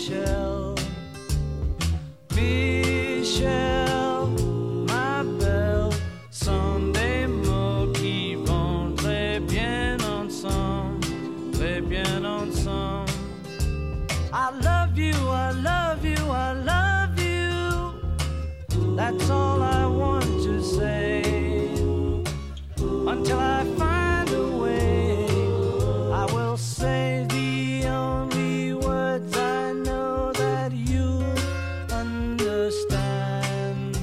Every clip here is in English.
Michel, Michel, ma belle, sont des mots qui vont très bien ensemble, très bien ensemble. I love you, I love you, I love you. That's all I want to say. Until I find a way, I will say the only words I know that you understand.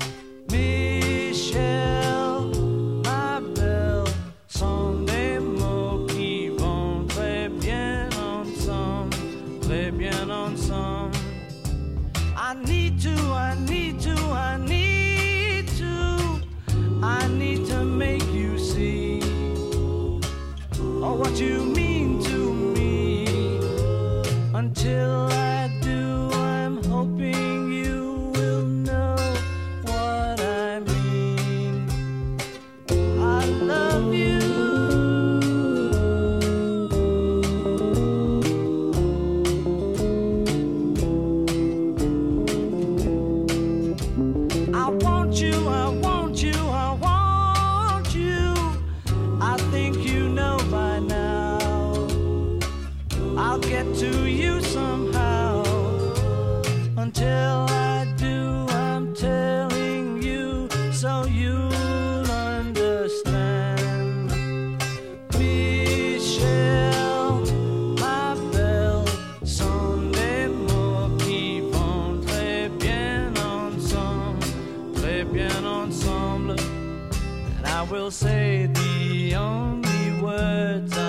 Michel, ma belle, sont des mots qui vont très bien ensemble, très bien ensemble. I need to, I need to, I need to, I need to make you see what you mean to me. Until I do, I'm hoping you will know what I mean. I love you. I want you, I want you, I want you. I think you know by now. I'll get to you somehow. Until I do, I'm telling you so you'll understand. Michel, ma belle, sont des mots qui vont très bien ensemble, très bien ensemble. And I will say the only words